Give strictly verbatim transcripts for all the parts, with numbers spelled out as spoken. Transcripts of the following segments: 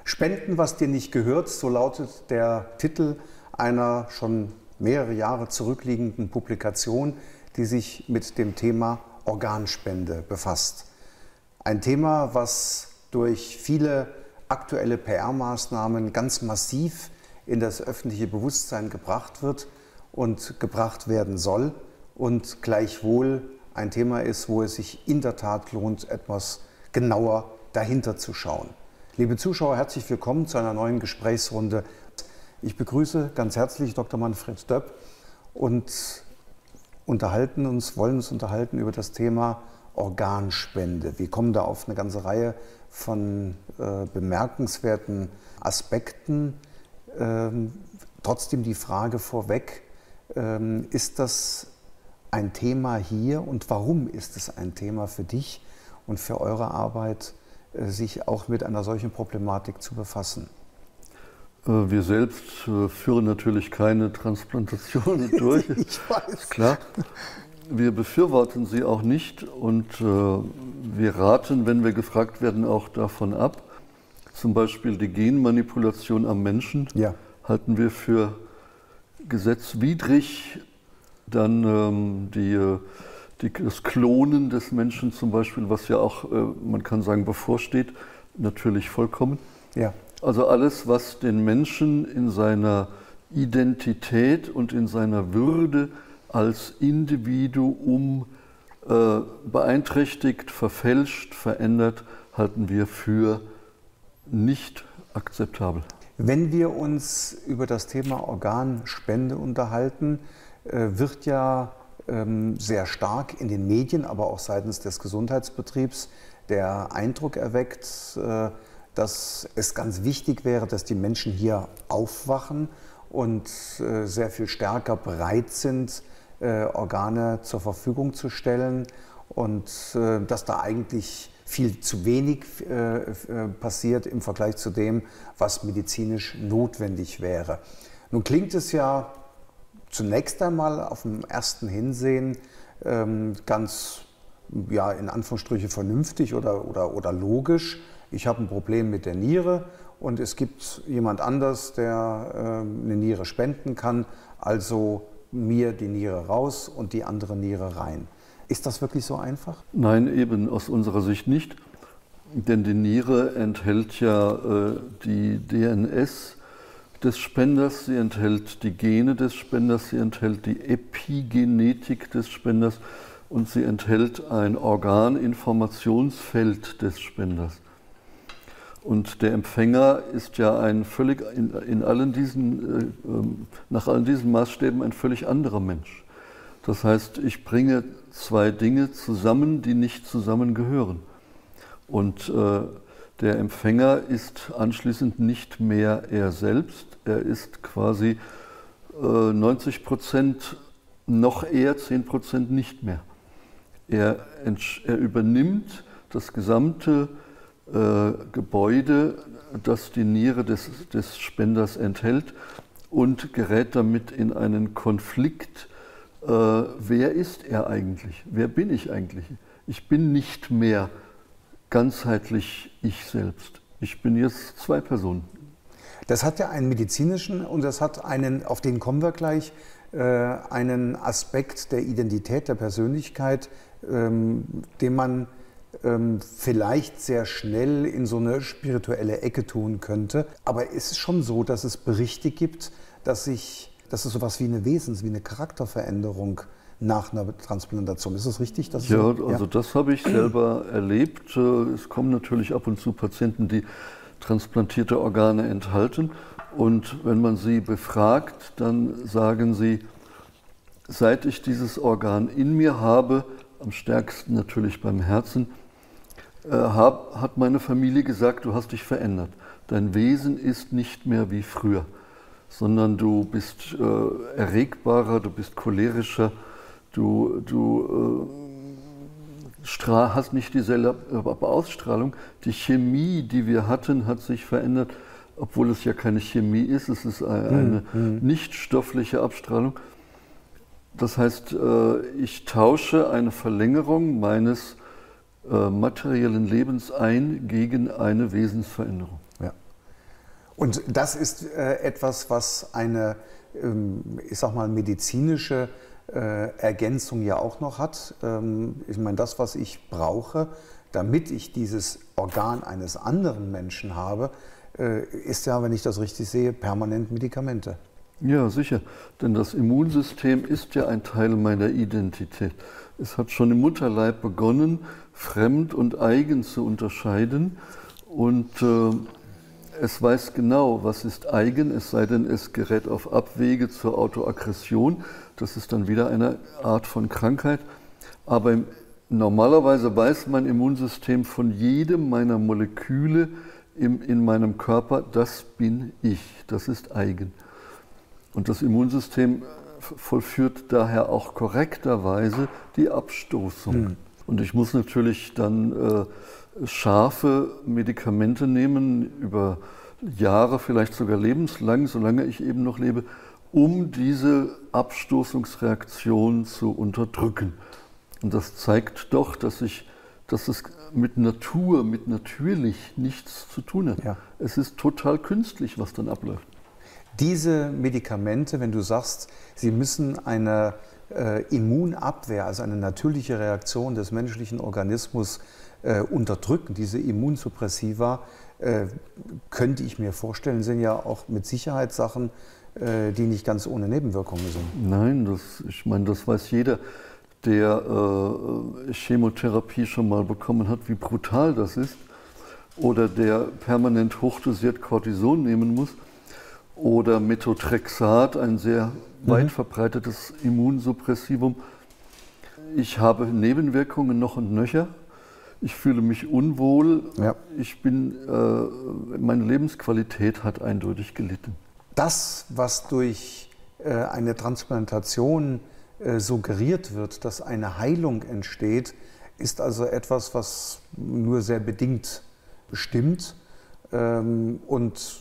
Spenden, was dir nicht gehört, so lautet der Titel einer schon mehrere Jahre zurückliegenden Publikation, die sich mit dem Thema Organspende befasst. Ein Thema, was durch viele aktuelle P R-Maßnahmen ganz massiv in das öffentliche Bewusstsein gebracht wird und gebracht werden soll und gleichwohl ein Thema ist, wo es sich in der Tat lohnt, etwas genauer dahinter zu schauen. Liebe Zuschauer, herzlich willkommen zu einer neuen Gesprächsrunde. Ich begrüße ganz herzlich Doktor Manfred Döpp und unterhalten uns, wollen uns unterhalten über das Thema Organspende. Wir kommen da auf eine ganze Reihe von äh, bemerkenswerten Aspekten. Ähm, trotzdem die Frage vorweg, ähm, ist das ein Thema hier und warum ist es ein Thema für dich und für eure Arbeit, äh, sich auch mit einer solchen Problematik zu befassen? Wir selbst äh, führen natürlich keine Transplantationen durch. Ich weiß. Klar. Wir befürworten sie auch nicht und äh, wir raten, wenn wir gefragt werden, auch davon ab. Zum Beispiel die Genmanipulation am Menschen ja. halten wir für gesetzwidrig. Dann ähm, die, die, das Klonen des Menschen zum Beispiel, was ja auch, äh, man kann sagen, bevorsteht, natürlich vollkommen. Ja. Also alles, was den Menschen in seiner Identität und in seiner Würde als Individuum äh, beeinträchtigt, verfälscht, verändert, halten wir für nicht akzeptabel. Wenn wir uns über das Thema Organspende unterhalten, äh, wird ja ähm, sehr stark in den Medien, aber auch seitens des Gesundheitsbetriebs der Eindruck erweckt, äh, dass es ganz wichtig wäre, dass die Menschen hier aufwachen und äh, sehr viel stärker bereit sind, äh, Organe zur Verfügung zu stellen und äh, dass da eigentlich viel zu wenig äh, äh, passiert im Vergleich zu dem, was medizinisch notwendig wäre. Nun klingt es ja zunächst einmal auf dem ersten Hinsehen ähm, ganz, ja, in Anführungsstrichen vernünftig oder, oder, oder logisch. Ich habe ein Problem mit der Niere und es gibt jemand anders, der äh, eine Niere spenden kann, also mir die Niere raus und die andere Niere rein. Ist das wirklich so einfach? Nein, eben aus unserer Sicht nicht, denn die Niere enthält ja äh, die D N S des Spenders, sie enthält die Gene des Spenders, sie enthält die Epigenetik des Spenders und sie enthält ein Organinformationsfeld des Spenders. Und der Empfänger ist ja ein völlig, in, in allen diesen, äh, nach allen diesen Maßstäben ein völlig anderer Mensch. Das heißt, ich bringe zwei Dinge zusammen, die nicht zusammengehören. Und äh, der Empfänger ist anschließend nicht mehr er selbst. Er ist quasi äh, neunzig Prozent noch er, zehn Prozent nicht mehr. Er, er übernimmt das gesamte Äh, Gebäude, das die Niere des, des Spenders enthält und gerät damit in einen Konflikt. Äh, wer ist er eigentlich? Wer bin ich eigentlich? Ich bin nicht mehr ganzheitlich ich selbst. Ich bin jetzt zwei Personen. Das hat ja einen medizinischen und das hat einen, auf den kommen wir gleich, äh, einen Aspekt der Identität, der Persönlichkeit, ähm, den man vielleicht sehr schnell in so eine spirituelle Ecke tun könnte. Aber es ist schon so, dass es Berichte gibt, dass, ich, dass es so etwas wie eine Wesens-, wie eine Charakterveränderung nach einer Transplantation. Ist das richtig? Dass ja, so, also ja? Das habe ich selber erlebt. Es kommen natürlich ab und zu Patienten, die transplantierte Organe enthalten. Und wenn man sie befragt, dann sagen sie, seit ich dieses Organ in mir habe, am stärksten natürlich beim Herzen, Hab, hat meine Familie gesagt, du hast dich verändert. Dein Wesen ist nicht mehr wie früher, sondern du bist äh, erregbarer, du bist cholerischer, du, du äh, hast nicht dieselbe Ausstrahlung. Die Chemie, die wir hatten, hat sich verändert, obwohl es ja keine Chemie ist, es ist eine mhm. nicht stoffliche Abstrahlung. Das heißt, äh, ich tausche eine Verlängerung meines äh, materiellen Lebens ein gegen eine Wesensveränderung. Ja. Und das ist äh, etwas, was eine, ähm, ich sag mal, medizinische äh, Ergänzung ja auch noch hat. Ähm, ich meine, das, was ich brauche, damit ich dieses Organ eines anderen Menschen habe, äh, ist ja, wenn ich das richtig sehe, permanent Medikamente. Ja, sicher. Denn das Immunsystem ist ja ein Teil meiner Identität. Es hat schon im Mutterleib begonnen, fremd und eigen zu unterscheiden. Und äh, es weiß genau, was ist eigen, es sei denn, es gerät auf Abwege zur Autoaggression. Das ist dann wieder eine Art von Krankheit. Aber im, normalerweise weiß mein Immunsystem von jedem meiner Moleküle im, in meinem Körper, das bin ich, das ist eigen. Und das Immunsystem vollführt daher auch korrekterweise die Abstoßung. Hm. Und ich muss natürlich dann äh, scharfe Medikamente nehmen, über Jahre, vielleicht sogar lebenslang, solange ich eben noch lebe, um diese Abstoßungsreaktion zu unterdrücken. Und das zeigt doch, dass, ich, dass es mit Natur, mit natürlich nichts zu tun hat. Ja. Es ist total künstlich, was dann abläuft. Diese Medikamente, wenn du sagst, sie müssen eine äh, Immunabwehr, also eine natürliche Reaktion des menschlichen Organismus äh, unterdrücken, diese Immunsuppressiva, äh, könnte ich mir vorstellen, sind ja auch mit Sicherheit Sachen, äh, die nicht ganz ohne Nebenwirkungen sind. Nein, das, ich meine, das weiß jeder, der äh, Chemotherapie schon mal bekommen hat, wie brutal das ist, oder der permanent hochdosiert Cortison nehmen muss. Oder Methotrexat, ein sehr mhm. weit verbreitetes Immunsuppressivum. Ich habe Nebenwirkungen noch und nöcher. Ich fühle mich unwohl. Ja. Ich bin, äh, meine Lebensqualität hat eindeutig gelitten. Das, was durch äh, eine Transplantation äh, suggeriert wird, dass eine Heilung entsteht, ist also etwas, was nur sehr bedingt stimmt ähm, und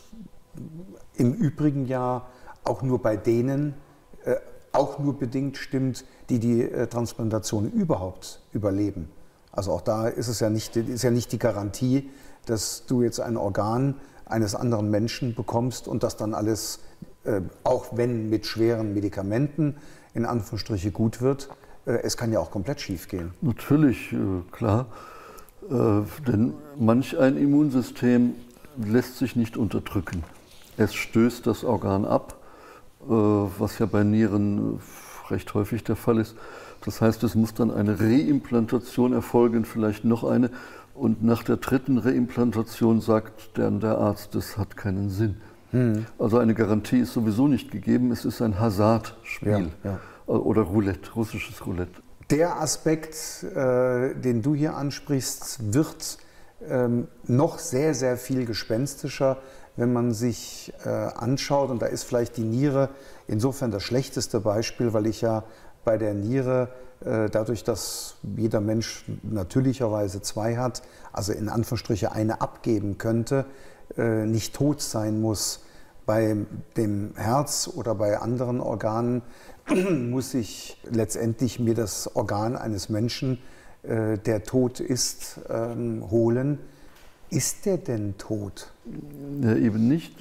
im Übrigen ja auch nur bei denen, äh, auch nur bedingt stimmt, die die äh, Transplantation überhaupt überleben. Also auch da ist es ja nicht, ist ja nicht die Garantie, dass du jetzt ein Organ eines anderen Menschen bekommst und das dann alles, äh, auch wenn mit schweren Medikamenten, in Anführungsstriche gut wird. Äh, es kann ja auch komplett schief gehen. Natürlich, äh, klar. Äh, denn manch ein Immunsystem lässt sich nicht unterdrücken. Es stößt das Organ ab, was ja bei Nieren recht häufig der Fall ist. Das heißt, es muss dann eine Reimplantation erfolgen, vielleicht noch eine. Und nach der dritten Reimplantation sagt dann der Arzt, das hat keinen Sinn. Hm. Also eine Garantie ist sowieso nicht gegeben. Es ist ein Hasardspiel ja, ja. oder Roulette, russisches Roulette. Der Aspekt, äh, den du hier ansprichst, wird ähm, noch sehr, sehr viel gespenstischer, wenn man sich äh, anschaut, und da ist vielleicht die Niere insofern das schlechteste Beispiel, weil ich ja bei der Niere, äh, dadurch, dass jeder Mensch natürlicherweise zwei hat, also in Anführungsstriche eine abgeben könnte, äh, nicht tot sein muss. Bei dem Herz oder bei anderen Organen muss ich letztendlich mir das Organ eines Menschen, äh, der tot ist, ähm, holen. Ist der denn tot? Ja, eben nicht.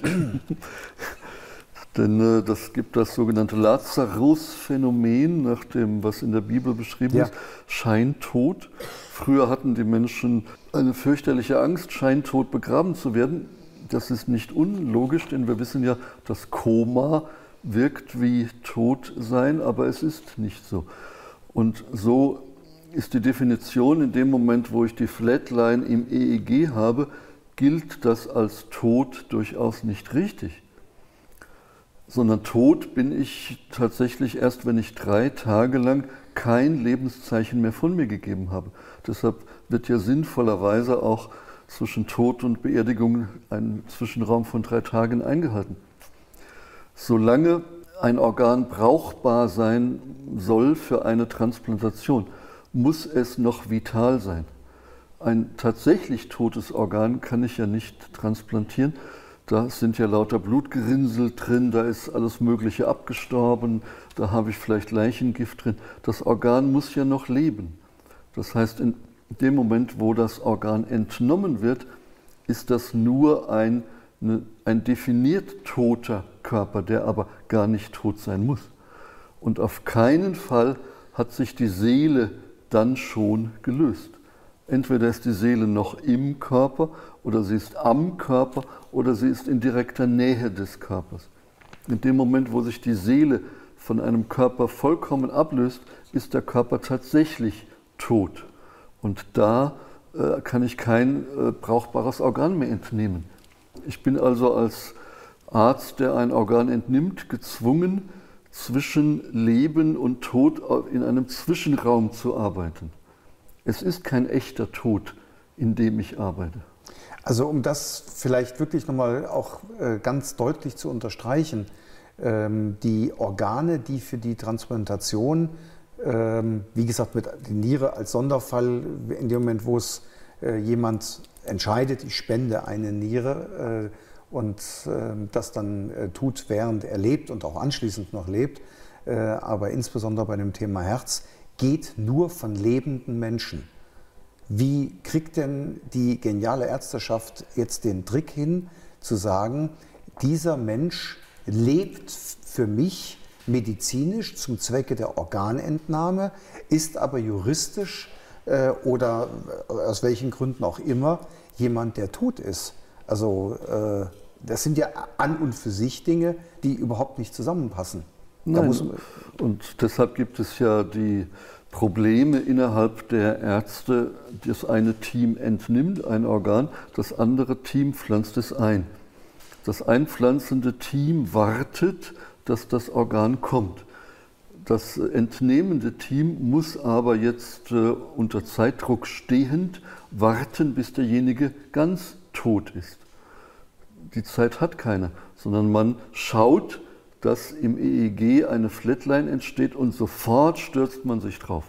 Denn äh, das gibt das sogenannte Lazarus-Phänomen, nach dem, was in der Bibel beschrieben ja. ist, Scheintod. Früher hatten die Menschen eine fürchterliche Angst, scheintot begraben zu werden. Das ist nicht unlogisch, denn wir wissen ja, das Koma wirkt wie tot sein, aber es ist nicht so. Und so ist die Definition, in dem Moment, wo ich die Flatline im E E G habe, gilt das als tot durchaus nicht richtig. Sondern tot bin ich tatsächlich erst, wenn ich drei Tage lang kein Lebenszeichen mehr von mir gegeben habe. Deshalb wird ja sinnvollerweise auch zwischen Tod und Beerdigung ein Zwischenraum von drei Tagen eingehalten. Solange ein Organ brauchbar sein soll für eine Transplantation, muss es noch vital sein. Ein tatsächlich totes Organ kann ich ja nicht transplantieren. Da sind ja lauter Blutgerinnsel drin, da ist alles Mögliche abgestorben, da habe ich vielleicht Leichengift drin. Das Organ muss ja noch leben. Das heißt, in dem Moment, wo das Organ entnommen wird, ist das nur ein eine, ein definiert toter Körper, der aber gar nicht tot sein muss. Und auf keinen Fall hat sich die Seele dann schon gelöst. Entweder ist die Seele noch im Körper oder sie ist am Körper oder sie ist in direkter Nähe des Körpers. In dem Moment, wo sich die Seele von einem Körper vollkommen ablöst, ist der Körper tatsächlich tot. Und da äh, kann ich kein äh, brauchbares Organ mehr entnehmen. Ich bin also als Arzt, der ein Organ entnimmt, gezwungen, zwischen Leben und Tod in einem Zwischenraum zu arbeiten. Es ist kein echter Tod, in dem ich arbeite. Also um das vielleicht wirklich nochmal auch äh, ganz deutlich zu unterstreichen, ähm, die Organe, die für die Transplantation, ähm, wie gesagt, mit der Niere als Sonderfall, in dem Moment, wo es äh, jemand entscheidet, ich spende eine Niere äh, und äh, das dann äh, tut, während er lebt und auch anschließend noch lebt, äh, aber insbesondere bei dem Thema Herz, geht nur von lebenden Menschen. Wie kriegt denn die geniale Ärzteschaft jetzt den Trick hin, zu sagen, dieser Mensch lebt für mich medizinisch zum Zwecke der Organentnahme, ist aber juristisch äh, oder aus welchen Gründen auch immer jemand, der tot ist. Also äh, das sind ja an und für sich Dinge, die überhaupt nicht zusammenpassen. Nein, muss und deshalb gibt es ja die Probleme innerhalb der Ärzte. Das eine Team entnimmt ein Organ, das andere Team pflanzt es ein. Das einpflanzende Team wartet, dass das Organ kommt. Das entnehmende Team muss aber jetzt äh, unter Zeitdruck stehend warten, bis derjenige ganz tot ist. Die Zeit hat keiner, sondern man schaut, dass im E E G eine Flatline entsteht und sofort stürzt man sich drauf.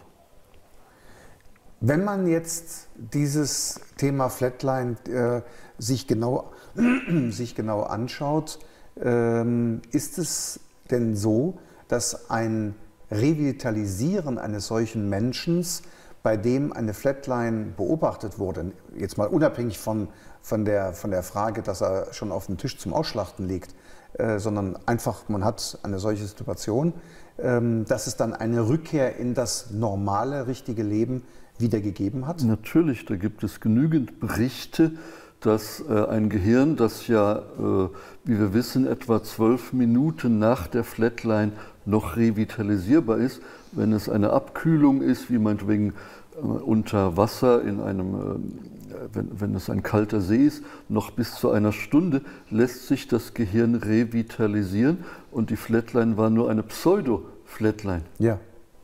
Wenn man jetzt dieses Thema Flatline äh, sich, genau, sich genau anschaut, ähm, ist es denn so, dass ein Revitalisieren eines solchen Menschen, bei dem eine Flatline beobachtet wurde, jetzt mal unabhängig von, von, der, von der Frage, dass er schon auf dem Tisch zum Ausschlachten liegt, Äh, sondern einfach, man hat eine solche Situation, ähm, dass es dann eine Rückkehr in das normale, richtige Leben wieder gegeben hat? Natürlich, da gibt es genügend Berichte, dass äh, ein Gehirn, das ja, äh, wie wir wissen, etwa zwölf Minuten nach der Flatline noch revitalisierbar ist, wenn es eine Abkühlung ist, wie meinetwegen äh, unter Wasser in einem äh, Wenn, wenn es ein kalter See ist, noch bis zu einer Stunde lässt sich das Gehirn revitalisieren und die Flatline war nur eine Pseudo-Flatline. Ja.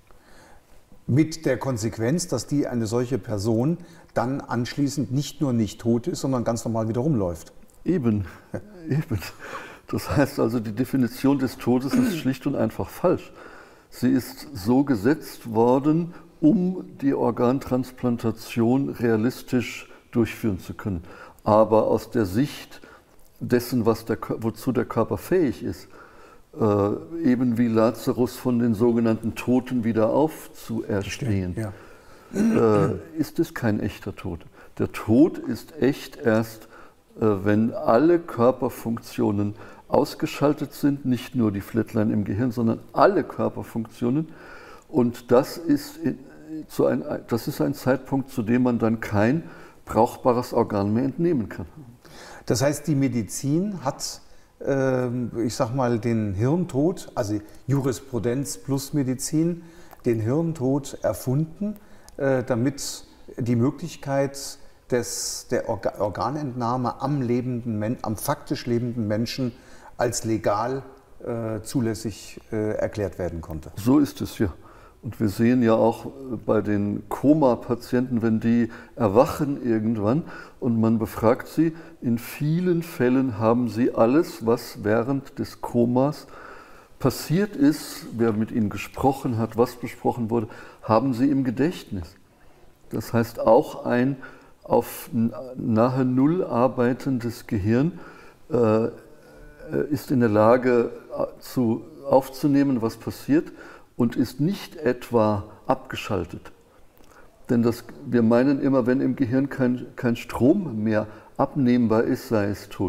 Mit der Konsequenz, dass die eine solche Person dann anschließend nicht nur nicht tot ist, sondern ganz normal wieder rumläuft. Eben, eben. Das heißt also, die Definition des Todes ist schlicht und einfach falsch. Sie ist so gesetzt worden, um die Organtransplantation realistisch durchführen zu können. Aber aus der Sicht dessen, was der, wozu der Körper fähig ist, äh, eben wie Lazarus von den sogenannten Toten wieder aufzuerstehen, ja. äh, ist es kein echter Tod. Der Tod ist echt erst, äh, wenn alle Körperfunktionen ausgeschaltet sind, nicht nur die Flatline im Gehirn, sondern alle Körperfunktionen. Und das ist, in, zu ein, das ist ein Zeitpunkt, zu dem man dann kein brauchbares Organ mehr entnehmen kann. Das heißt, die Medizin hat, äh, ich sag mal, den Hirntod, also Jurisprudenz plus Medizin, den Hirntod erfunden, äh, damit die Möglichkeit des, der Orga Organentnahme am, lebenden, am faktisch lebenden Menschen als legal äh, zulässig äh, erklärt werden konnte. So ist es ja. Und wir sehen ja auch bei den Koma-Patienten, wenn die erwachen irgendwann und man befragt sie, in vielen Fällen haben sie alles, was während des Komas passiert ist, wer mit ihnen gesprochen hat, was besprochen wurde, haben sie im Gedächtnis. Das heißt, auch ein auf nahe Null arbeitendes Gehirn äh, ist in der Lage zu, aufzunehmen, was passiert, und ist nicht etwa abgeschaltet. Denn das, wir meinen immer, wenn im Gehirn kein, kein Strom mehr abnehmbar ist, sei es tot.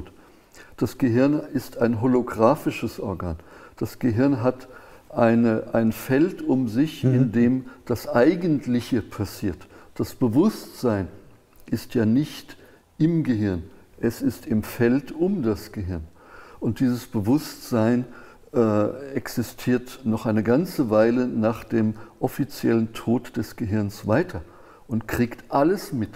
Das Gehirn ist ein holographisches Organ. Das Gehirn hat eine, ein Feld um sich, mhm. in dem das Eigentliche passiert. Das Bewusstsein ist ja nicht im Gehirn, es ist im Feld um das Gehirn. Und dieses Bewusstsein äh, existiert noch eine ganze Weile nach dem offiziellen Tod des Gehirns weiter und kriegt alles mit.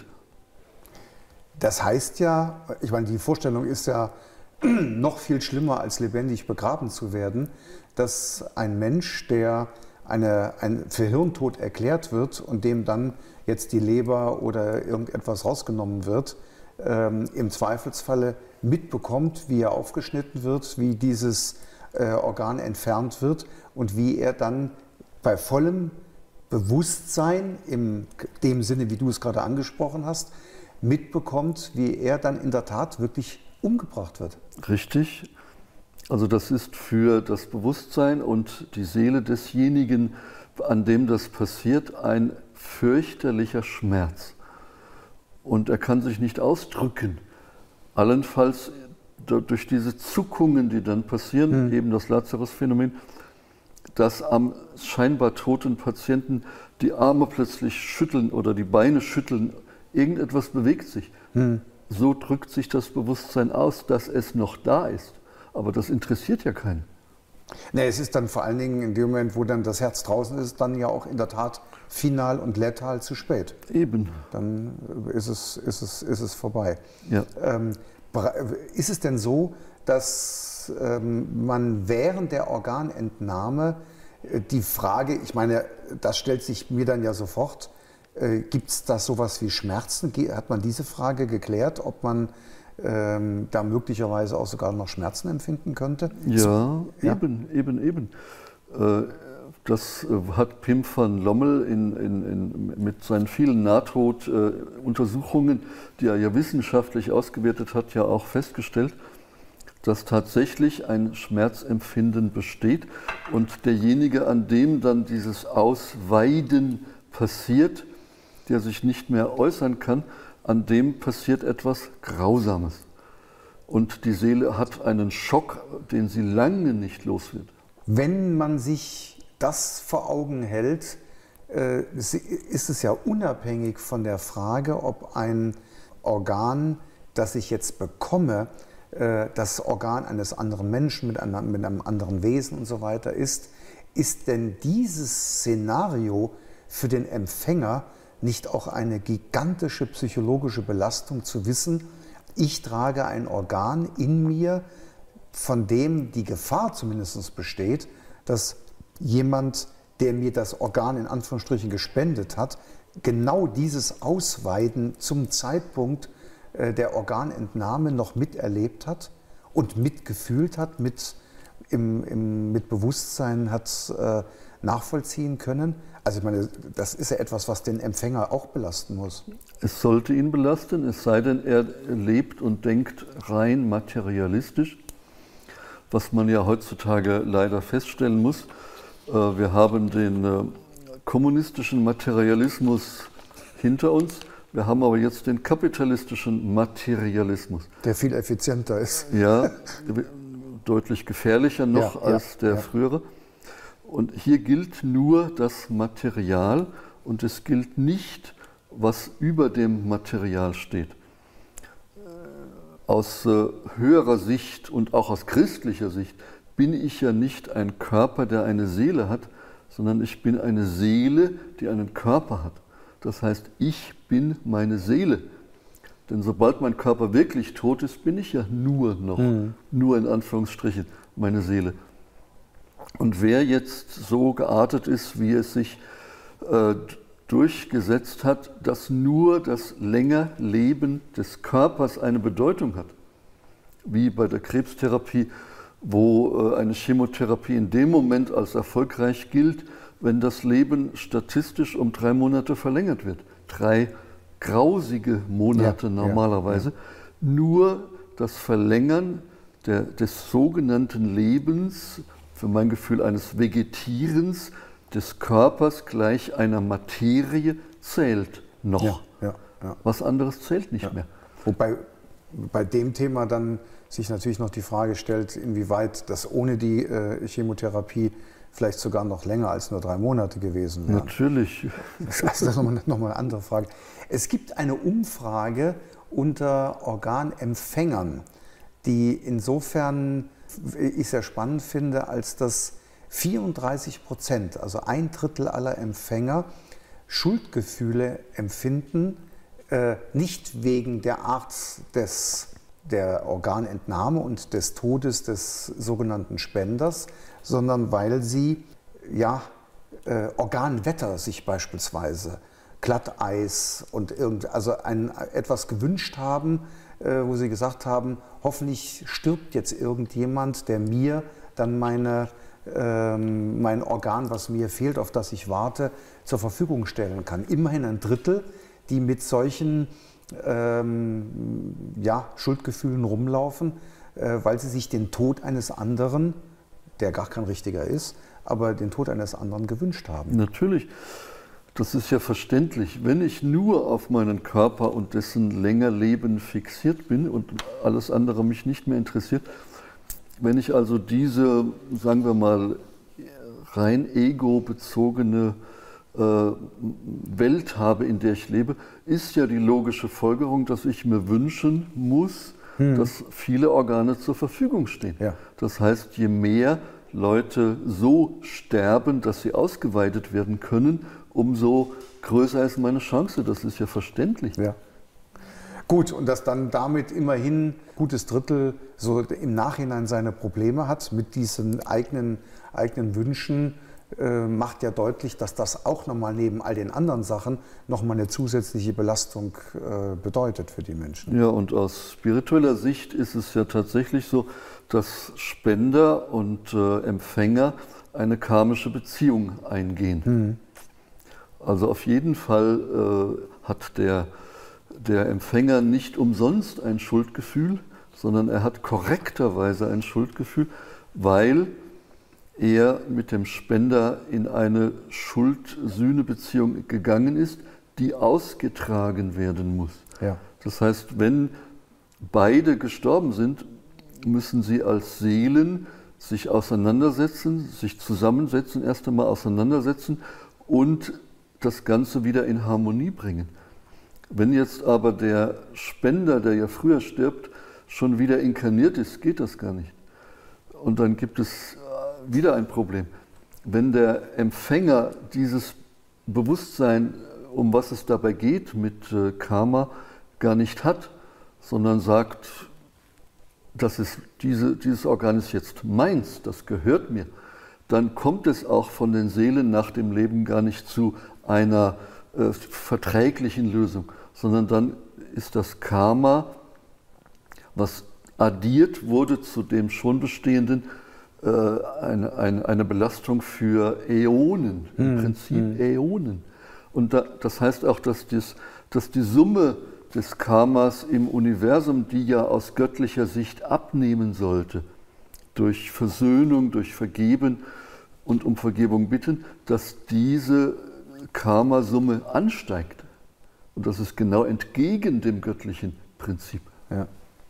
Das heißt ja, ich meine, die Vorstellung ist ja noch viel schlimmer, als lebendig begraben zu werden, dass ein Mensch, der eine, ein für Hirntod erklärt wird und dem dann jetzt die Leber oder irgendetwas rausgenommen wird, ähm, im Zweifelsfalle mitbekommt, wie er aufgeschnitten wird, wie dieses äh, Organ entfernt wird und wie er dann bei vollem Bewusstsein, in dem Sinne, wie du es gerade angesprochen hast, mitbekommt, wie er dann in der Tat wirklich umgebracht wird. Richtig. Also das ist für das Bewusstsein und die Seele desjenigen, an dem das passiert, ein fürchterlicher Schmerz. Und er kann sich nicht ausdrücken. Allenfalls durch diese Zuckungen, die dann passieren, hm. eben das Lazarus-Phänomen, dass am scheinbar toten Patienten die Arme plötzlich schütteln oder die Beine schütteln, irgendetwas bewegt sich. Hm. So drückt sich das Bewusstsein aus, dass es noch da ist. Aber das interessiert ja keinen. Nee, es ist dann vor allen Dingen in dem Moment, wo dann das Herz draußen ist, dann ja auch in der Tat final und letal zu spät. Eben. Dann ist es, ist es, ist es vorbei. Ja. Ähm, ist es denn so, dass ähm, man während der Organentnahme äh, die Frage, ich meine, das stellt sich mir dann ja sofort, äh, gibt es da sowas wie Schmerzen? Hat man diese Frage geklärt, ob man ähm, da möglicherweise auch sogar noch Schmerzen empfinden könnte? Ja, ja? eben, eben, eben. Äh, das hat Pim van Lommel in, in, in, mit seinen vielen Nahtoduntersuchungen, die er ja wissenschaftlich ausgewertet hat, ja auch festgestellt, dass tatsächlich ein Schmerzempfinden besteht und derjenige, an dem dann dieses Ausweiden passiert, der sich nicht mehr äußern kann, an dem passiert etwas Grausames. Und die Seele hat einen Schock, den sie lange nicht los wird. Wenn man sich das vor Augen hält, ist es ja unabhängig von der Frage, ob ein Organ, das ich jetzt bekomme, das Organ eines anderen Menschen mit einem, mit einem anderen Wesen und so weiter ist. Ist denn dieses Szenario für den Empfänger nicht auch eine gigantische psychologische Belastung zu wissen, ich trage ein Organ in mir, von dem die Gefahr zumindest besteht, dass jemand, der mir das Organ in Anführungsstrichen gespendet hat, genau dieses Ausweiden zum Zeitpunkt der Organentnahme noch miterlebt hat und mitgefühlt hat, mit, im, im, mit Bewusstsein hat äh, nachvollziehen können. Also ich meine, das ist ja etwas, was den Empfänger auch belasten muss. Es sollte ihn belasten, es sei denn, er lebt und denkt rein materialistisch, was man ja heutzutage leider feststellen muss. Wir haben den kommunistischen Materialismus hinter uns, wir haben aber jetzt den kapitalistischen Materialismus. Der viel effizienter ist. Ja, deutlich gefährlicher noch ja, als ja, der ja. frühere. Und hier gilt nur das Material und es gilt nicht, was über dem Material steht. Aus äh, höherer Sicht und auch aus christlicher Sicht bin ich ja nicht ein Körper, der eine Seele hat, sondern ich bin eine Seele, die einen Körper hat. Das heißt, ich bin meine Seele. Denn sobald mein Körper wirklich tot ist, bin ich ja nur noch, mhm. nur in Anführungsstrichen, meine Seele. Und wer jetzt so geartet ist, wie es sich äh, durchgesetzt hat, dass nur das Längerleben des Körpers eine Bedeutung hat, wie bei der Krebstherapie, wo äh, eine Chemotherapie in dem Moment als erfolgreich gilt, wenn das Leben statistisch um drei Monate verlängert wird. Drei grausige Monate ja, normalerweise. Ja, ja. Nur das Verlängern der, des sogenannten Lebens, für mein Gefühl eines Vegetierens des Körpers gleich einer Materie zählt noch. Ja, ja, ja. Was anderes zählt nicht ja. mehr. Wobei bei dem Thema dann sich natürlich noch die Frage stellt, inwieweit das ohne die äh, Chemotherapie vielleicht sogar noch länger als nur drei Monate gewesen wäre. Natürlich. Also das ist nochmal noch mal eine andere Frage. Es gibt eine Umfrage unter Organempfängern, die insofern ich sehr spannend finde, als dass vierunddreißig Prozent, also ein Drittel aller Empfänger, Schuldgefühle empfinden, äh, nicht wegen der Art des, der Organentnahme und des Todes des sogenannten Spenders, sondern weil sie ja, äh, Organwetter sich beispielsweise, Glatteis und irgend, also ein, etwas gewünscht haben, äh, wo sie gesagt haben, hoffentlich stirbt jetzt irgendjemand, der mir dann meine, ähm, mein Organ, was mir fehlt, auf das ich warte, zur Verfügung stellen kann. Immerhin ein Drittel, die mit solchen ähm, ja, Schuldgefühlen rumlaufen, äh, weil sie sich den Tod eines anderen, der gar kein richtiger ist, aber den Tod eines anderen gewünscht haben. Natürlich. Das ist ja verständlich. Wenn ich nur auf meinen Körper und dessen Längerleben fixiert bin und alles andere mich nicht mehr interessiert, wenn ich also diese, sagen wir mal, rein ego-bezogene äh, Welt habe, in der ich lebe, ist ja die logische Folgerung, dass ich mir wünschen muss, hm. dass viele Organe zur Verfügung stehen. Ja. Das heißt, je mehr Leute so sterben, dass sie ausgeweitet werden können, umso größer ist meine Chance. Das ist ja verständlich. Ja. Gut, und dass dann damit immerhin ein gutes Drittel so im Nachhinein seine Probleme hat mit diesen eigenen, eigenen Wünschen, äh, macht ja deutlich, dass das auch nochmal neben all den anderen Sachen nochmal eine zusätzliche Belastung äh, bedeutet für die Menschen. Ja, und aus spiritueller Sicht ist es ja tatsächlich so, dass Spender und äh, Empfänger eine karmische Beziehung eingehen. Mhm. Also auf jeden Fall äh, hat der, der Empfänger nicht umsonst ein Schuldgefühl, sondern er hat korrekterweise ein Schuldgefühl, weil er mit dem Spender in eine Schuld-Sühne-Beziehung gegangen ist, die ausgetragen werden muss. Ja. Das heißt, wenn beide gestorben sind, müssen sie als Seelen sich auseinandersetzen, sich zusammensetzen, erst einmal auseinandersetzen und das Ganze wieder in Harmonie bringen. Wenn jetzt aber der Spender, der ja früher stirbt, schon wieder inkarniert ist, geht das gar nicht. Und dann gibt es wieder ein Problem. Wenn der Empfänger dieses Bewusstsein, um was es dabei geht mit äh, Karma, gar nicht hat, sondern sagt, das ist diese, dieses Organ ist jetzt meins, das gehört mir, dann kommt es auch von den Seelen nach dem Leben gar nicht zu einer äh, verträglichen Lösung, sondern dann ist das Karma, was addiert wurde zu dem schon bestehenden, äh, eine, eine, eine Belastung für Äonen, im hm, Prinzip hm. Äonen. Und da, das heißt auch, dass, dies, dass die Summe des Karmas im Universum, die ja aus göttlicher Sicht abnehmen sollte, durch Versöhnung, durch Vergeben und um Vergebung bitten, dass diese Karmasumme ansteigt. Und das ist genau entgegen dem göttlichen Prinzip. Ja.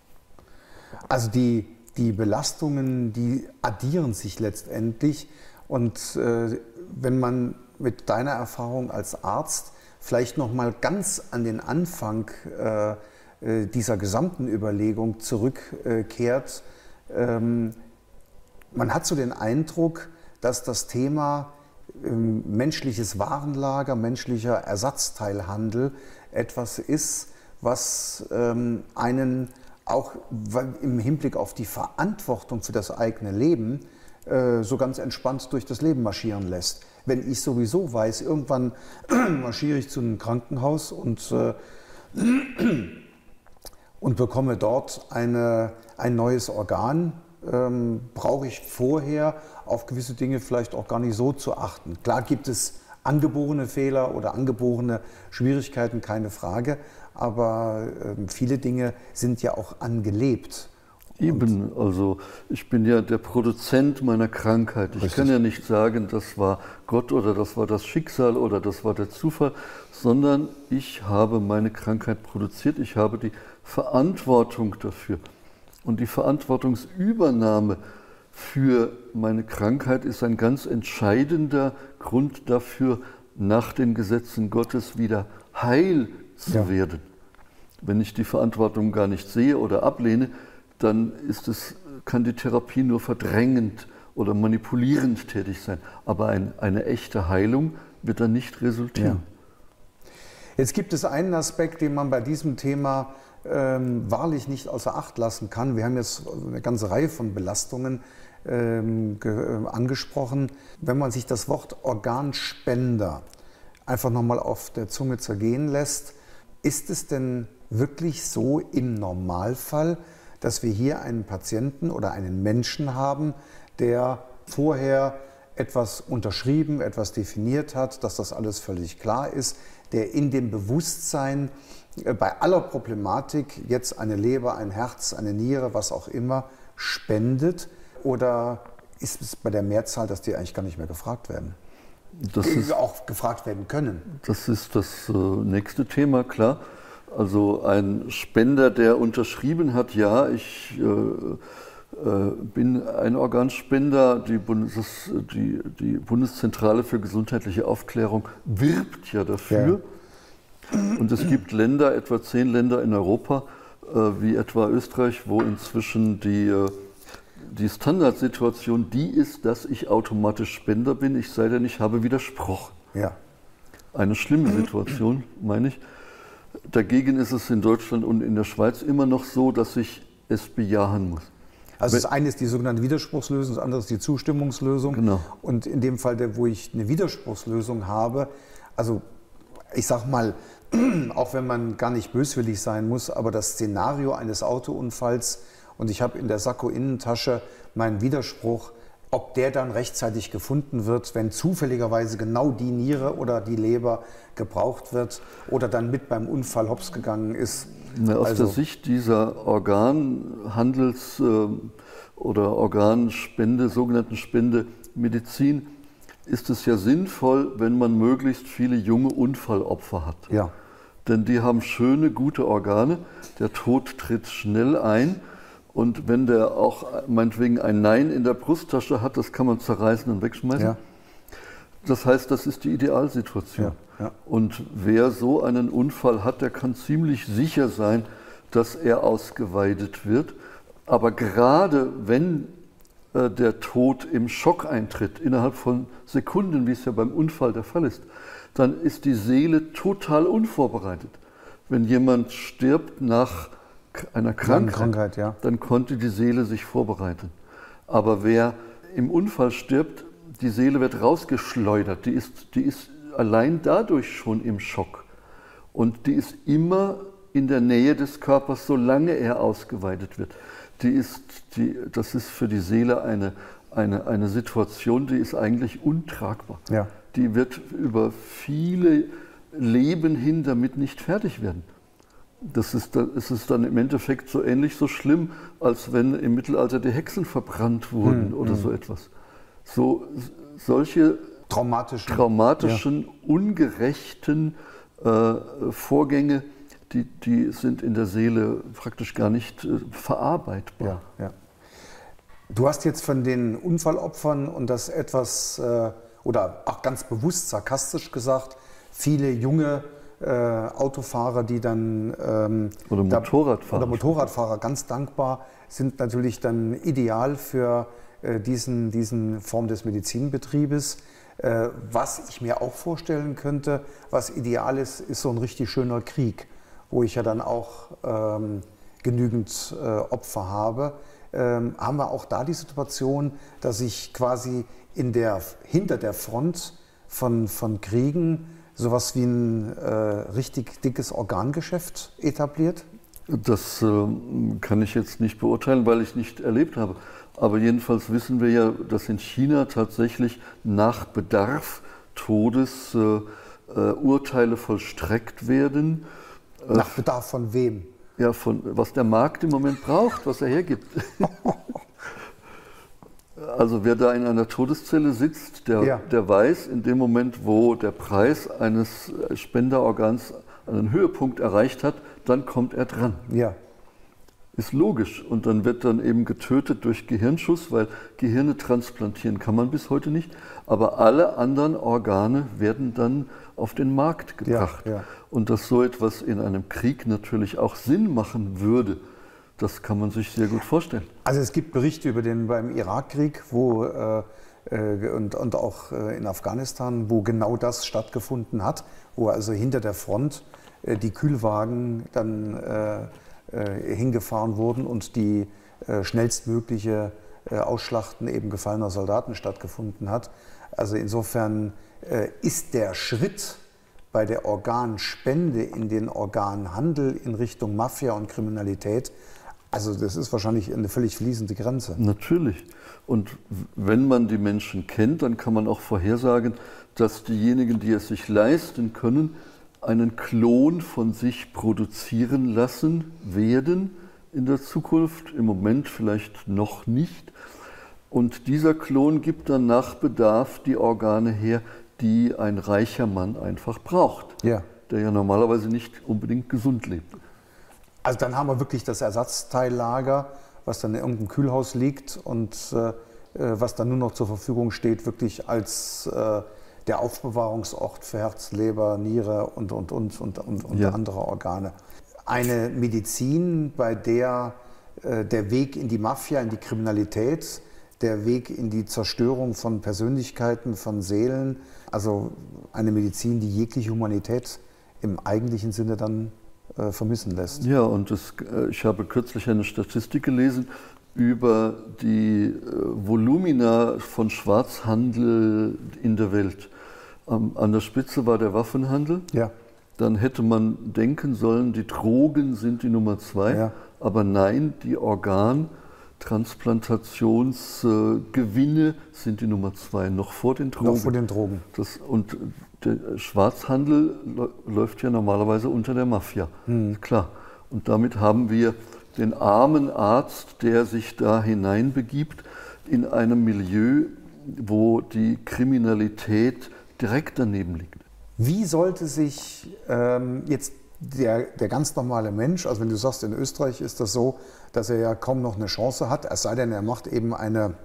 Also die, die Belastungen, die addieren sich letztendlich. Und äh, wenn man mit deiner Erfahrung als Arzt vielleicht noch mal ganz an den Anfang äh, dieser gesamten Überlegung zurückkehrt, ähm, man hat so den Eindruck, dass das Thema ähm, menschliches Warenlager, menschlicher Ersatzteilhandel etwas ist, was ähm, einen auch im Hinblick auf die Verantwortung für das eigene Leben äh, so ganz entspannt durch das Leben marschieren lässt. Wenn ich sowieso weiß, irgendwann marschiere ich zu einem Krankenhaus und, äh, und bekomme dort eine, ein neues Organ, ähm, brauche ich vorher auf gewisse Dinge vielleicht auch gar nicht so zu achten. Klar gibt es angeborene Fehler oder angeborene Schwierigkeiten, keine Frage, aber äh, viele Dinge sind ja auch angelebt. Eben, also ich bin ja der Produzent meiner Krankheit. Ich Richtig. kann ja nicht sagen, das war Gott oder das war das Schicksal oder das war der Zufall, sondern ich habe meine Krankheit produziert, ich habe die Verantwortung dafür. Und die Verantwortungsübernahme für meine Krankheit ist ein ganz entscheidender Grund dafür, nach den Gesetzen Gottes wieder heil zu ja. werden. Wenn ich die Verantwortung gar nicht sehe oder ablehne, dann ist es, kann die Therapie nur verdrängend oder manipulierend tätig sein. Aber ein, eine echte Heilung wird dann nicht resultieren. Ja. Jetzt gibt es einen Aspekt, den man bei diesem Thema ähm, wahrlich nicht außer Acht lassen kann. Wir haben jetzt eine ganze Reihe von Belastungen ähm, ge- angesprochen. Wenn man sich das Wort Organspender einfach nochmal auf der Zunge zergehen lässt, ist es denn wirklich so im Normalfall, dass wir hier einen Patienten oder einen Menschen haben, der vorher etwas unterschrieben, etwas definiert hat, dass das alles völlig klar ist, der in dem Bewusstsein bei aller Problematik jetzt eine Leber, ein Herz, eine Niere, was auch immer, spendet? Oder ist es bei der Mehrzahl, dass die eigentlich gar nicht mehr gefragt werden? Das die ist, auch gefragt werden können. Das ist das äh, nächste Thema, klar. Also ein Spender, der unterschrieben hat, ja, ich äh, äh, bin ein Organspender. Die, Bundes, die, die Bundeszentrale für gesundheitliche Aufklärung wirbt ja dafür. Ja. Und es gibt Länder, etwa zehn Länder in Europa, äh, wie etwa Österreich, wo inzwischen die, äh, die Standardsituation die ist, dass ich automatisch Spender bin, ich sei denn, ich habe widersprochen. Ja. Eine schlimme Situation, meine ich. Dagegen ist es in Deutschland und in der Schweiz immer noch so, dass ich es bejahen muss. Also das eine ist die sogenannte Widerspruchslösung, das andere ist die Zustimmungslösung. Genau. Und in dem Fall, wo ich eine Widerspruchslösung habe, also ich sag mal, auch wenn man gar nicht böswillig sein muss, aber das Szenario eines Autounfalls und ich habe in der Sakko-Innentasche meinen Widerspruch, ob der dann rechtzeitig gefunden wird, wenn zufälligerweise genau die Niere oder die Leber gebraucht wird oder dann mit beim Unfall hops gegangen ist. Na, aus also, der Sicht dieser Organhandels- äh, oder Organspende, sogenannten Spendemedizin, ist es ja sinnvoll, wenn man möglichst viele junge Unfallopfer hat. Ja. Denn die haben schöne, gute Organe, der Tod tritt schnell ein. Und wenn der auch meinetwegen ein Nein in der Brusttasche hat, das kann man zerreißen und wegschmeißen. Ja. Das heißt, das ist die Idealsituation. Ja, ja. Und wer so einen Unfall hat, der kann ziemlich sicher sein, dass er ausgeweidet wird. Aber gerade wenn äh, der Tod im Schock eintritt, innerhalb von Sekunden, wie es ja beim Unfall der Fall ist, dann ist die Seele total unvorbereitet. Wenn jemand stirbt nach einer Krankheit, Krankheit ja. dann konnte die Seele sich vorbereiten. Aber wer im Unfall stirbt, die Seele wird rausgeschleudert, die ist, die ist allein dadurch schon im Schock. Und die ist immer in der Nähe des Körpers, solange er ausgeweitet wird. Die ist, die, das ist für die Seele eine, eine, eine Situation, die ist eigentlich untragbar. Ja. Die wird über viele Leben hin damit nicht fertig werden. Das ist, das ist dann im Endeffekt so ähnlich so schlimm, als wenn im Mittelalter die Hexen verbrannt wurden hm, oder hm. so etwas. So, solche traumatischen, traumatischen ja. ungerechten äh, Vorgänge, die, die sind in der Seele praktisch gar nicht äh, verarbeitbar. Ja, ja. Du hast jetzt von den Unfallopfern und das etwas, äh, oder auch ganz bewusst sarkastisch gesagt, viele junge äh, Autofahrer, die dann ähm, oder Motorradfahrer, da, oder Motorradfahrer ganz dankbar sind, natürlich dann ideal für äh, diesen, diesen Form des Medizinbetriebes. Äh, was ich mir auch vorstellen könnte, was ideal ist, ist so ein richtig schöner Krieg, wo ich ja dann auch ähm, genügend äh, Opfer habe. Ähm, haben wir auch da die Situation, dass sich quasi in der, hinter der Front von, von Kriegen sowas wie ein äh, richtig dickes Organgeschäft etabliert? Das äh, kann ich jetzt nicht beurteilen, weil ich es nicht erlebt habe. Aber jedenfalls wissen wir ja, dass in China tatsächlich nach Bedarf Todesurteile äh, vollstreckt werden. Nach Bedarf von wem? Ja, von was der Markt im Moment braucht, was er hergibt. Also wer da in einer Todeszelle sitzt, der, ja. der weiß, in dem Moment, wo der Preis eines äh, Spenderorgans einen Höhepunkt erreicht hat, dann kommt er dran. Ja. Ist logisch. Und dann wird dann eben getötet durch Gehirnschuss, weil Gehirne transplantieren kann man bis heute nicht. Aber alle anderen Organe werden dann auf den Markt gebracht. Ja, ja. Und dass so etwas in einem Krieg natürlich auch Sinn machen würde, das kann man sich sehr gut vorstellen. Also es gibt Berichte über den beim Irakkrieg, wo äh, und, und auch äh, in Afghanistan, wo genau das stattgefunden hat, wo also hinter der Front äh, die Kühlwagen dann äh, äh, hingefahren wurden und die äh, schnellstmögliche äh, Ausschlachten eben gefallener Soldaten stattgefunden hat. Also insofern äh, ist der Schritt bei der Organspende in den Organhandel in Richtung Mafia und Kriminalität, also das ist wahrscheinlich eine völlig fließende Grenze. Natürlich. Und wenn man die Menschen kennt, dann kann man auch vorhersagen, dass diejenigen, die es sich leisten können, einen Klon von sich produzieren lassen werden in der Zukunft. Im Moment vielleicht noch nicht. Und dieser Klon gibt dann nach Bedarf die Organe her, die ein reicher Mann einfach braucht, ja. der ja normalerweise nicht unbedingt gesund lebt. Also dann haben wir wirklich das Ersatzteillager, was dann in irgendeinem Kühlhaus liegt und äh, was dann nur noch zur Verfügung steht, wirklich als äh, der Aufbewahrungsort für Herz, Leber, Niere und, und, und, und, und, und ja. andere Organe. Eine Medizin, bei der äh, der Weg in die Mafia, in die Kriminalität, der Weg in die Zerstörung von Persönlichkeiten, von Seelen, also eine Medizin, die jegliche Humanität im eigentlichen Sinne dann äh, vermissen lässt. Ja, und das, äh, ich habe kürzlich eine Statistik gelesen über die äh, Volumina von Schwarzhandel in der Welt. Ähm, an der Spitze war der Waffenhandel. Ja. Dann hätte man denken sollen, die Drogen sind die Nummer zwei. Ja. Aber nein, die Organtransplantationsgewinne äh, sind die Nummer zwei, noch vor den Drogen. Noch vor den Drogen. Das, und der Schwarzhandel läuft ja normalerweise unter der Mafia, hm. klar. Und damit haben wir den armen Arzt, der sich da hineinbegibt in einem Milieu, wo die Kriminalität direkt daneben liegt. Wie sollte sich ähm, jetzt der, der ganz normale Mensch, also wenn du sagst, in Österreich ist das so, dass er ja kaum noch eine Chance hat, es sei denn, er macht eben eine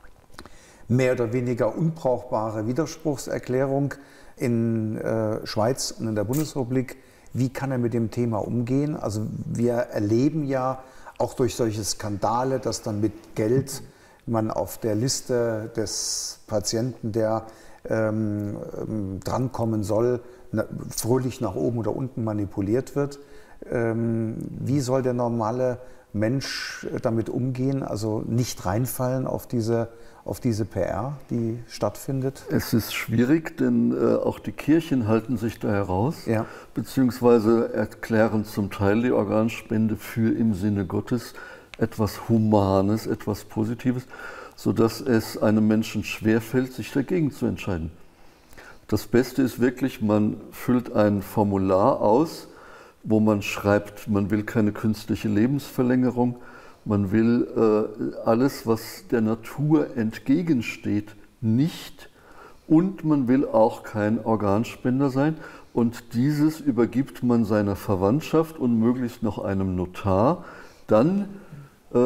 mehr oder weniger unbrauchbare Widerspruchserklärung in äh, Schweiz und in der Bundesrepublik. Wie kann er mit dem Thema umgehen? Also wir erleben ja auch durch solche Skandale, dass dann mit Geld man auf der Liste des Patienten, der ähm, drankommen soll, na, fröhlich nach oben oder unten manipuliert wird. Ähm, wie soll der normale Mensch damit umgehen, also nicht reinfallen auf diese, auf diese P R, die stattfindet? Es ist schwierig, denn äh, auch die Kirchen halten sich da heraus, ja. beziehungsweise erklären zum Teil die Organspende für im Sinne Gottes etwas Humanes, etwas Positives, sodass es einem Menschen schwerfällt, sich dagegen zu entscheiden. Das Beste ist wirklich, man füllt ein Formular aus, wo man schreibt, man will keine künstliche Lebensverlängerung, man will äh, alles, was der Natur entgegensteht, nicht, und man will auch kein Organspender sein. Und dieses übergibt man seiner Verwandtschaft und möglichst noch einem Notar. Dann äh,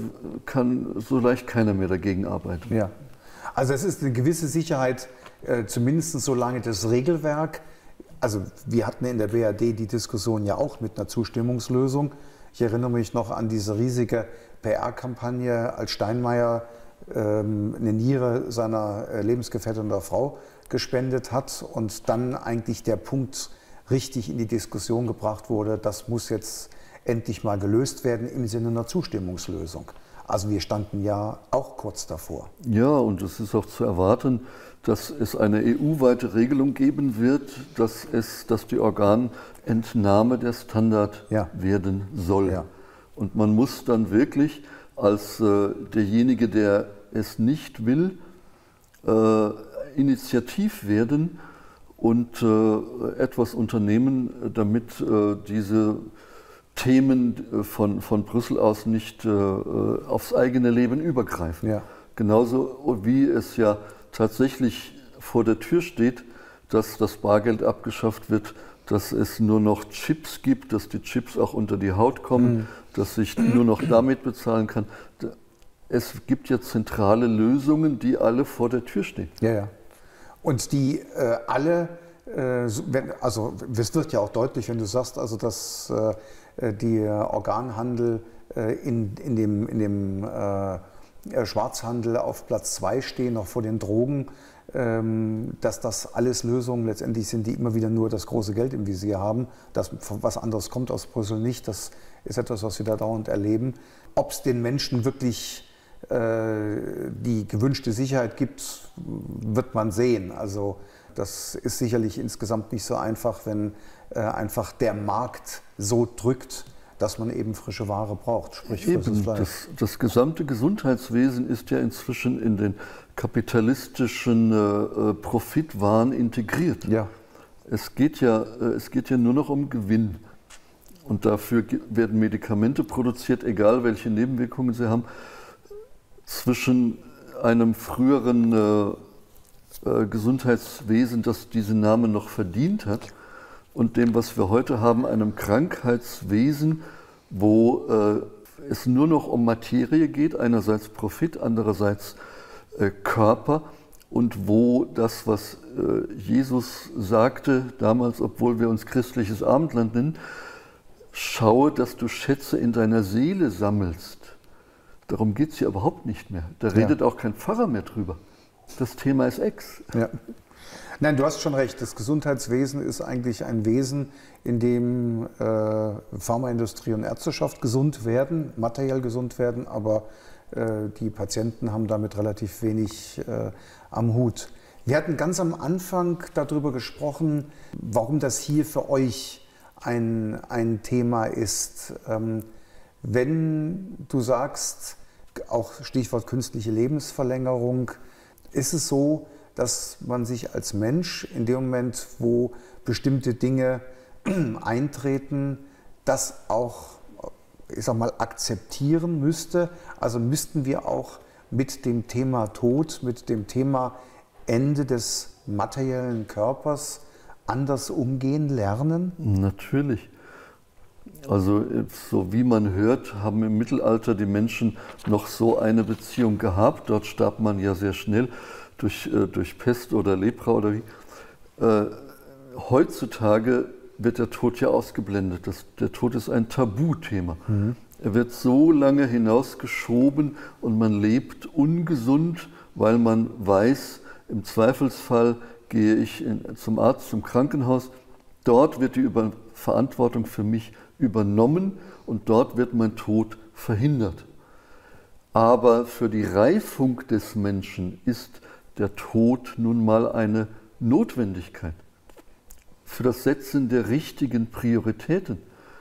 kann so leicht keiner mehr dagegen arbeiten. Ja. Also es ist eine gewisse Sicherheit, äh, zumindest solange das Regelwerk. Also wir hatten in der B R D die Diskussion ja auch mit einer Zustimmungslösung. Ich erinnere mich noch an diese riesige P R-Kampagne, als Steinmeier ähm, eine Niere seiner äh, Lebensgefährtin oder Frau gespendet hat und dann eigentlich der Punkt richtig in die Diskussion gebracht wurde, das muss jetzt endlich mal gelöst werden im Sinne einer Zustimmungslösung. Also wir standen ja auch kurz davor. Ja, und es ist auch zu erwarten, dass es eine E U-weite Regelung geben wird, dass, es, dass die Organentnahme der Standard ja. werden soll. Ja. Und man muss dann wirklich als äh, derjenige, der es nicht will, äh, initiativ werden und äh, etwas unternehmen, damit äh, diese Themen von, von Brüssel aus nicht äh, aufs eigene Leben übergreifen. Ja. Genauso wie es ja tatsächlich vor der Tür steht, dass das Bargeld abgeschafft wird, dass es nur noch Chips gibt, dass die Chips auch unter die Haut kommen, mhm. dass ich nur noch damit bezahlen kann. Es gibt ja zentrale Lösungen, die alle vor der Tür stehen. Ja, ja. Und die äh, alle, äh, also es wird ja auch deutlich, wenn du sagst, also dass äh, der Organhandel äh, in, in dem, in dem äh, Schwarzhandel auf Platz zwei stehen, noch vor den Drogen, ähm, dass das alles Lösungen letztendlich sind, die immer wieder nur das große Geld im Visier haben. Das, was anderes kommt aus Brüssel nicht, das ist etwas, was wir da dauernd erleben. Ob es den Menschen wirklich die gewünschte Sicherheit gibt, wird man sehen. Also das ist sicherlich insgesamt nicht so einfach, wenn äh, einfach der Markt so drückt, dass man eben frische Ware braucht, sprich frisches Fleisch. Das, das gesamte Gesundheitswesen ist ja inzwischen in den kapitalistischen äh, Profitwahn integriert. Ja. Es geht ja, äh, es geht ja nur noch um Gewinn. Und dafür werden Medikamente produziert, egal welche Nebenwirkungen sie haben. Zwischen einem früheren äh, äh, Gesundheitswesen, das diesen Namen noch verdient hat, und dem, was wir heute haben, einem Krankheitswesen, wo äh, es nur noch um Materie geht, einerseits Profit, andererseits äh, Körper, und wo das, was äh, Jesus sagte damals, obwohl wir uns christliches Abendland nennen, schaue, dass du Schätze in deiner Seele sammelst. Darum geht es ja überhaupt nicht mehr. Da redet ja auch kein Pfarrer mehr drüber. Das Thema ist ex. Ja. Nein, du hast schon recht. Das Gesundheitswesen ist eigentlich ein Wesen, in dem äh, Pharmaindustrie und Ärzteschaft gesund werden, materiell gesund werden, aber äh, die Patienten haben damit relativ wenig äh, am Hut. Wir hatten ganz am Anfang darüber gesprochen, warum das hier für euch ein, ein Thema ist. Ähm, wenn du sagst, auch Stichwort künstliche Lebensverlängerung, ist es so, dass man sich als Mensch in dem Moment, wo bestimmte Dinge eintreten, das auch, ich sag mal, akzeptieren müsste? Also müssten wir auch mit dem Thema Tod, mit dem Thema Ende des materiellen Körpers anders umgehen lernen? Natürlich. Also so wie man hört, haben im Mittelalter die Menschen noch so eine Beziehung gehabt. Dort starb man ja sehr schnell durch, äh, durch Pest oder Lepra oder wie. Äh, heutzutage wird der Tod ja ausgeblendet. Das, der Tod ist ein Tabuthema. Mhm. Er wird so lange hinausgeschoben und man lebt ungesund, weil man weiß, im Zweifelsfall gehe ich in, zum Arzt, zum Krankenhaus. Dort wird die Über- Verantwortung für mich übernommen und dort wird mein Tod verhindert. Aber für die Reifung des Menschen ist der Tod nun mal eine Notwendigkeit. Für das Setzen der richtigen Prioritäten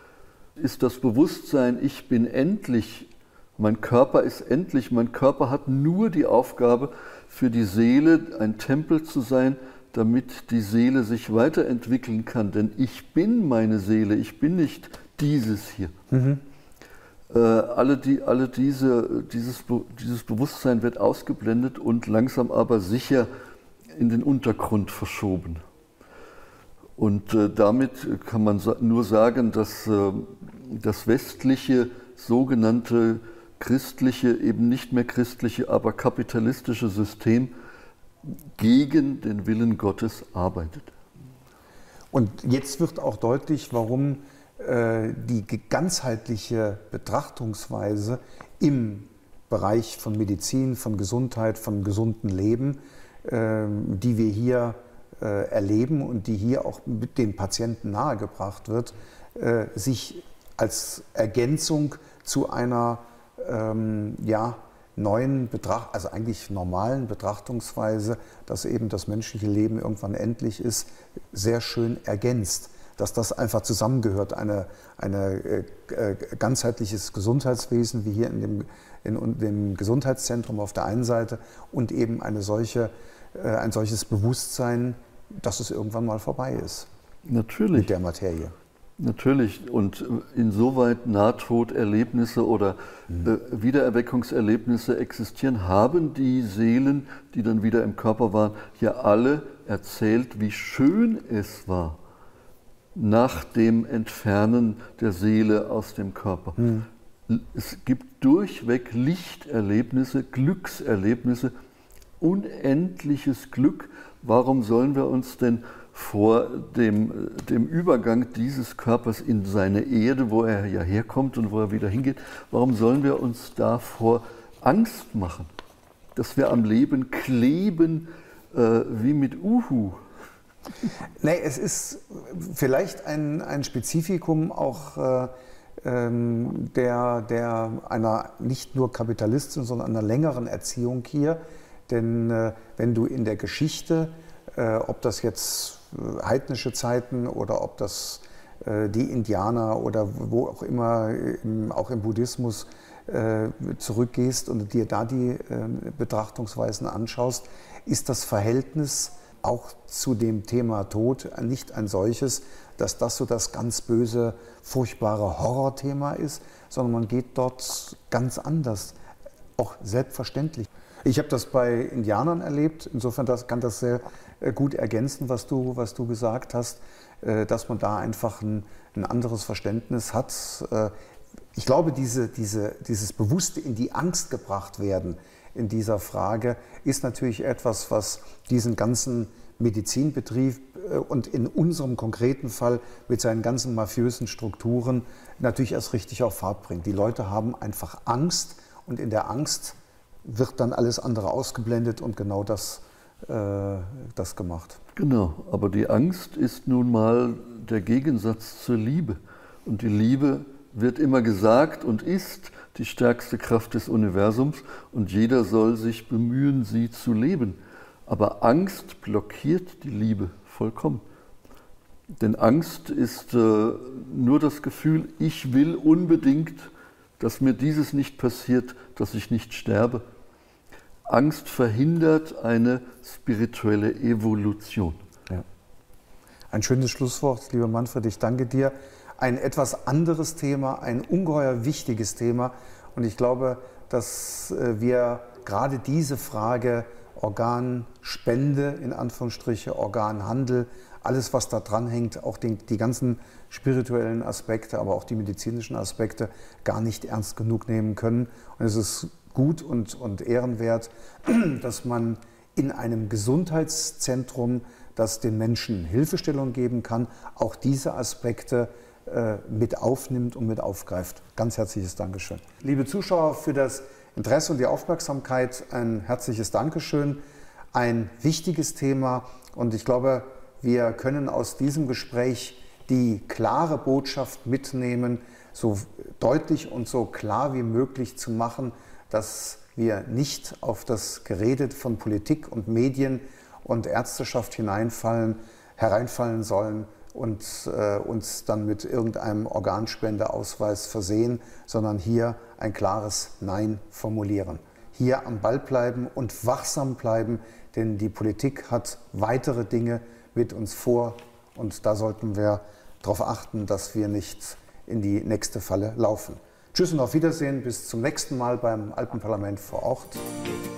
ist das Bewusstsein, ich bin endlich, mein Körper ist endlich, mein Körper hat nur die Aufgabe, für die Seele ein Tempel zu sein, damit die Seele sich weiterentwickeln kann. Denn ich bin meine Seele, ich bin nicht dieses hier. Mhm. Äh, alle die, alle diese, dieses, dieses Bewusstsein wird ausgeblendet und langsam aber sicher in den Untergrund verschoben. Und äh, damit kann man sa- nur sagen, dass äh, das westliche, sogenannte christliche, eben nicht mehr christliche, aber kapitalistische System gegen den Willen Gottes arbeitet. Und jetzt wird auch deutlich, warum äh, die ganzheitliche Betrachtungsweise im Bereich von Medizin, von Gesundheit, von gesundem Leben, äh, die wir hier äh, erleben und die hier auch mit den Patienten nahegebracht wird, äh, sich als Ergänzung zu einer ähm, ja, neuen Betracht, also eigentlich normalen Betrachtungsweise, dass eben das menschliche Leben irgendwann endlich ist, sehr schön ergänzt. Dass das einfach zusammengehört, eine, eine äh, ganzheitliches Gesundheitswesen wie hier in dem, in dem Gesundheitszentrum auf der einen Seite und eben eine solche, äh, ein solches Bewusstsein, dass es irgendwann mal vorbei ist. Natürlich. Mit der Materie. Natürlich, und insoweit Nahtoderlebnisse oder mhm. äh, Wiedererweckungserlebnisse existieren, haben die Seelen, die dann wieder im Körper waren, ja alle erzählt, wie schön es war, nach dem Entfernen der Seele aus dem Körper. Mhm. Es gibt durchweg Lichterlebnisse, Glückserlebnisse, unendliches Glück. Warum sollen wir uns denn vor dem, dem Übergang dieses Körpers in seine Erde, wo er ja herkommt und wo er wieder hingeht, warum sollen wir uns davor Angst machen, dass wir am Leben kleben äh, wie mit Uhu? Nee, es ist vielleicht ein, ein Spezifikum auch äh, ähm, der, der einer nicht nur kapitalistischen, sondern einer längeren Erziehung hier. Denn äh, wenn du in der Geschichte, äh, ob das jetzt äh, heidnische Zeiten oder ob das äh, die Indianer oder wo auch immer, im, auch im Buddhismus äh, zurückgehst und dir da die äh, Betrachtungsweisen anschaust, ist das Verhältnis auch zu dem Thema Tod nicht ein solches, dass das so das ganz böse, furchtbare Horrorthema ist, sondern man geht dort ganz anders, auch selbstverständlich. Ich habe das bei Indianern erlebt, insofern das, kann das sehr gut ergänzen, was du, was du gesagt hast, dass man da einfach ein, ein anderes Verständnis hat. Ich glaube, diese, diese, dieses bewusste in die Angst gebracht werden in dieser Frage ist natürlich etwas, was diesen ganzen Medizinbetrieb und in unserem konkreten Fall mit seinen ganzen mafiösen Strukturen natürlich erst richtig auf Fahrt bringt. Die Leute haben einfach Angst und in der Angst wird dann alles andere ausgeblendet und genau das, äh, das gemacht. Genau, aber die Angst ist nun mal der Gegensatz zur Liebe. Und die Liebe wird immer gesagt und ist die stärkste Kraft des Universums und jeder soll sich bemühen, sie zu leben. Aber Angst blockiert die Liebe vollkommen. Denn Angst ist äh, nur das Gefühl, ich will unbedingt, dass mir dieses nicht passiert, dass ich nicht sterbe. Angst verhindert eine spirituelle Evolution. Ja. Ein schönes Schlusswort, lieber Manfred, ich danke dir. Ein etwas anderes Thema, ein ungeheuer wichtiges Thema. Und ich glaube, dass wir gerade diese Frage Organspende, in Anführungsstriche, Organhandel, alles, was da dran hängt, auch den, die ganzen spirituellen Aspekte, aber auch die medizinischen Aspekte, gar nicht ernst genug nehmen können. Und es ist gut und, und ehrenwert, dass man in einem Gesundheitszentrum, das den Menschen Hilfestellung geben kann, auch diese Aspekte mit aufnimmt und mit aufgreift. Ganz herzliches Dankeschön. Liebe Zuschauer, für das Interesse und die Aufmerksamkeit ein herzliches Dankeschön. Ein wichtiges Thema und ich glaube, wir können aus diesem Gespräch die klare Botschaft mitnehmen, so deutlich und so klar wie möglich zu machen, dass wir nicht auf das Gerede von Politik und Medien und Ärzteschaft hineinfallen, hereinfallen sollen, und äh, uns dann mit irgendeinem Organspendeausweis versehen, sondern hier ein klares Nein formulieren. Hier am Ball bleiben und wachsam bleiben, denn die Politik hat weitere Dinge mit uns vor und da sollten wir darauf achten, dass wir nicht in die nächste Falle laufen. Tschüss und auf Wiedersehen, bis zum nächsten Mal beim Alpenparlament vor Ort.